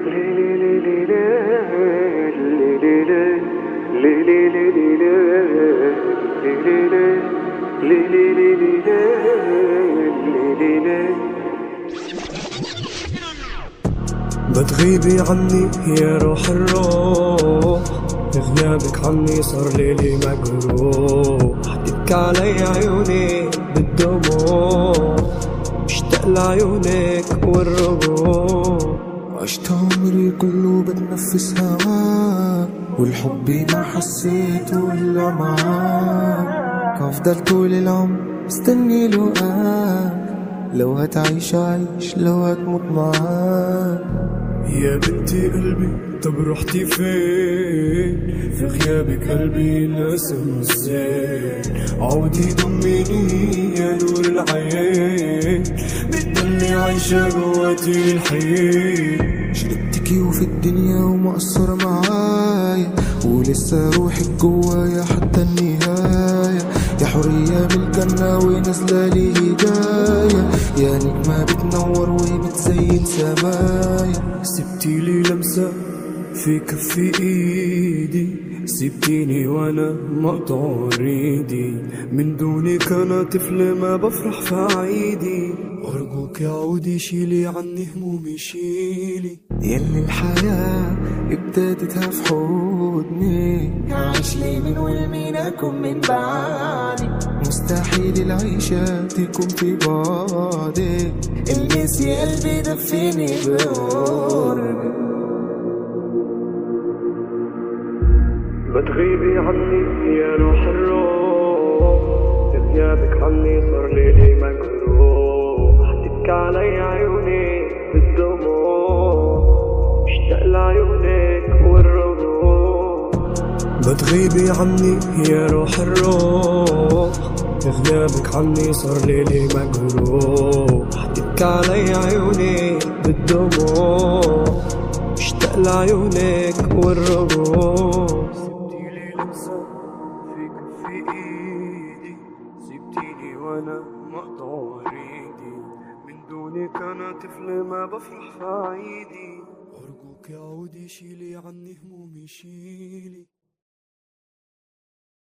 بتغيبي عني يا روح الروح، غيابك عني صار ليلي مجروح. تبكي علي عيوني بالدموع، مشتاق لعيونك والرجوع. عشت عمري كله بتنفس هواك، والحب ما حسيته إلا معاك. هفضل طول العمر مستني لقاك، لو هتعيش عيش لو هتموت معاك. يا بنتي قلبي طب رحتي فين؟ في غيابك قلبي ناسم الزين. عودي ضميني يا نور العين، بتضلي عايشة جواتي الحين. شربتكي وفي الدنيا ومقصر معايا، ولسه روحك جوايا حتى النهاية. يا حرية من الجنة ونازلة لي هداية، يا نجمة بتنور وبتزين سمايا. سبتي لي لمسة في كف ايدي، سبتيني وانا مقطوع ريدي. من دونك انا طفل ما بفرح في عيدي. ارجوك يا عودي شيلي عني همومي شيلي. يلي الحياة ابتدتها في حضني، هعيش لي من والمين اكون من بعدي. مستحيل العيشة تكون في بعدك، المسي قلبي دفيني بقربك. بتغيبي عني يا روح الروح، غيابك عني صار ليلي مجروح. تبكي علي عيوني بالدموع، مشتاق لعيونك والرجوع. بتغيبي عني يا روح الروح، غيابك عني صار ليلي مجروح. تبكي علي عيوني بالدموع، مشتاق لعيونك والرجوع. سبتيلي لمسة في كف ايدي، سبتيني وانا مقطوع ريدي. من دونك انا طفل ما بفرح في عيدي. ارجوك يا عودي شيلي عني همومي شيلي.